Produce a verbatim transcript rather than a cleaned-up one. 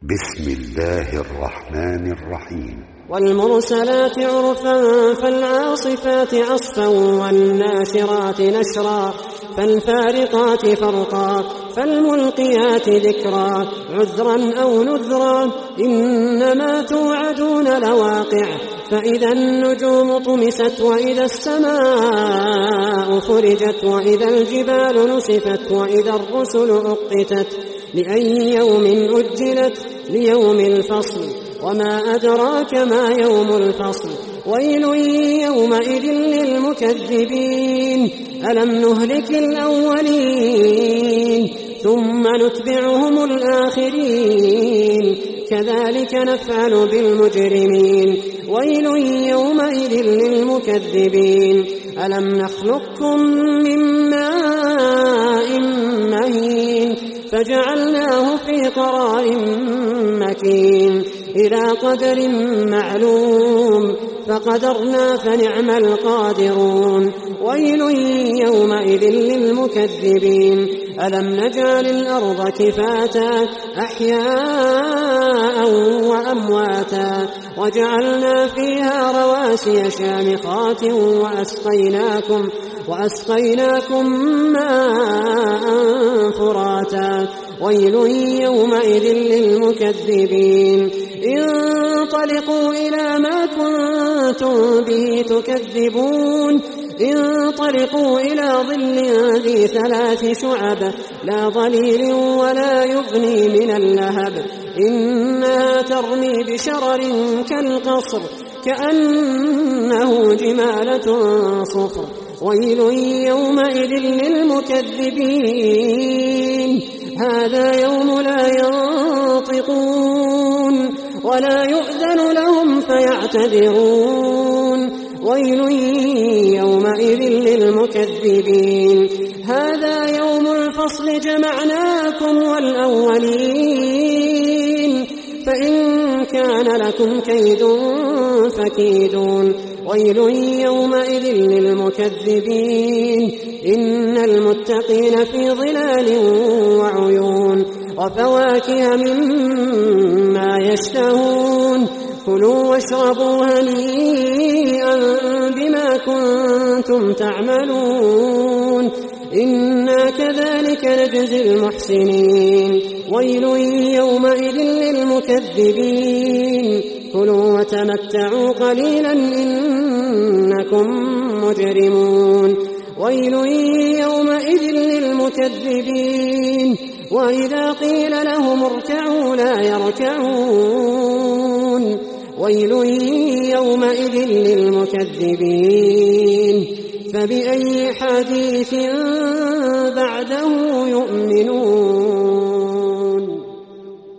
بسم الله الرحمن الرحيم. والمرسلات عرفا فالعاصفات عصفا والناشرات نشرا فالفارقات فرقا فالملقيات ذكرا عذرا أو نذرا إنما توعدون لواقع فإذا النجوم طمست وإذا السماء فرجت وإذا الجبال نسفت وإذا الرسل أقتت لأي يوم أجلت ليوم الفصل وما أدراك ما يوم الفصل ويل يومئذ للمكذبين ألم نهلك الأولين ثم نتبعهم الآخرين كذلك نفعل بالمجرمين ويل يومئذ للمكذبين ألم نخلقكم من ماء مهين فجعلناه في قرار مكين إلى قدر معلوم فقدرنا فنعم القادرون ويل يومئذ للمكذبين ألم نجعل الأرض كفاتا أحياء وأمواتا وجعلنا فيها رواسي شامخات وأسقيناكم وأسقيناكم ماء فراتا ويل يومئذ للمكذبين انطلقوا إلى ما كنتم به تكذبون انطلقوا إلى ظل ذي ثلاث شعب لا ظليل ولا يغني من اللهب إنها ترمي بشرر كالقصر كأنه جمالة صفر ويل يومئذ للمكذبين هذا يوم لا ينطقون ولا يؤذن لهم فيعتذرون ويل يومئذ للمكذبين هذا يوم الفصل جمعناكم والأولين فإن كان لكم كيد فكيدون ويل يومئذ للمكذبين إن المتقين في ظلال وعيون وفواكه مما يشتهون كلوا واشربوا هنيئا بما كنتم تعملون إنا كذلك نجزي المحسنين ويل يومئذ للمكذبين كلوا وتمتعوا قليلا إنكم مجرمون ويل يومئذ للمكذبين وإذا قيل لهم اركعوا لا يركعون ويل يومئذ للمكذبين فبأي حديث بعده